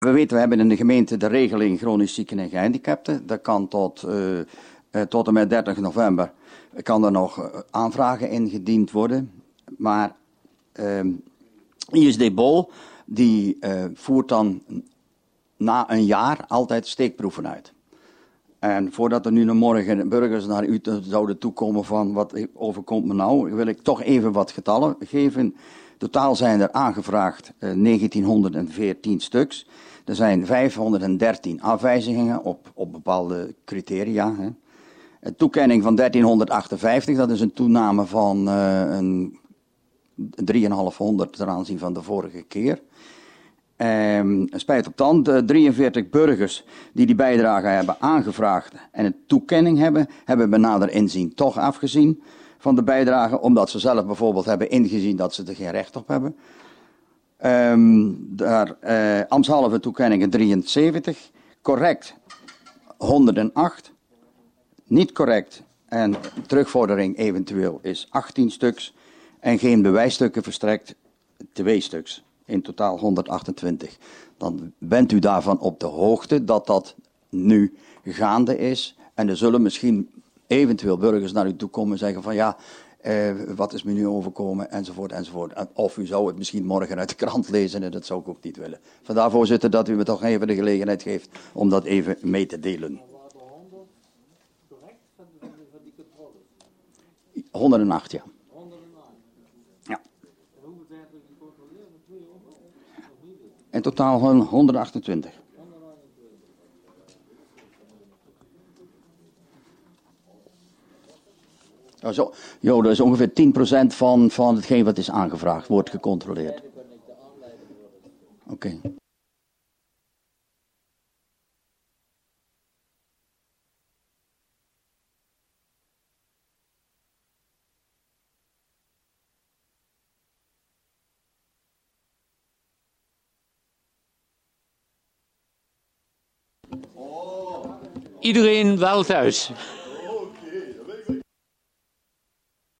We weten, we hebben in de gemeente de regeling chronisch zieken en gehandicapten. Dat kan tot en met 30 november kan er nog aanvragen ingediend worden. Maar ISD Bol die voert dan na een jaar altijd steekproeven uit. En voordat er nu nog morgen burgers naar u zouden toekomen van wat overkomt me nou, wil ik toch even wat getallen geven. Totaal zijn er aangevraagd 1914 stuks. Er zijn 513 afwijzingen op bepaalde criteria. Hè. Een toekenning van 1358, dat is een toename van 3,500 ten aanzien van de vorige keer. Spijt op tand, 43 burgers die bijdrage hebben aangevraagd en een toekenning hebben bij nader inzien toch afgezien van de bijdrage, omdat ze zelf bijvoorbeeld hebben ingezien dat ze er geen recht op hebben. Ambtshalve toekenningen 73, correct 108, niet correct en terugvordering eventueel is 18 stuks en geen bewijsstukken verstrekt 2 stuks. In totaal 128. Dan bent u daarvan op de hoogte dat dat nu gaande is. En er zullen misschien eventueel burgers naar u toe komen en zeggen van ja, wat is me nu overkomen, enzovoort, enzovoort. Of u zou het misschien morgen uit de krant lezen en dat zou ik ook niet willen. Vandaar, voorzitter, dat u me toch even de gelegenheid geeft om dat even mee te delen. 108, ja. In totaal 128. Dat is ongeveer 10% van hetgeen wat is aangevraagd, wordt gecontroleerd. Oké. Iedereen wel thuis.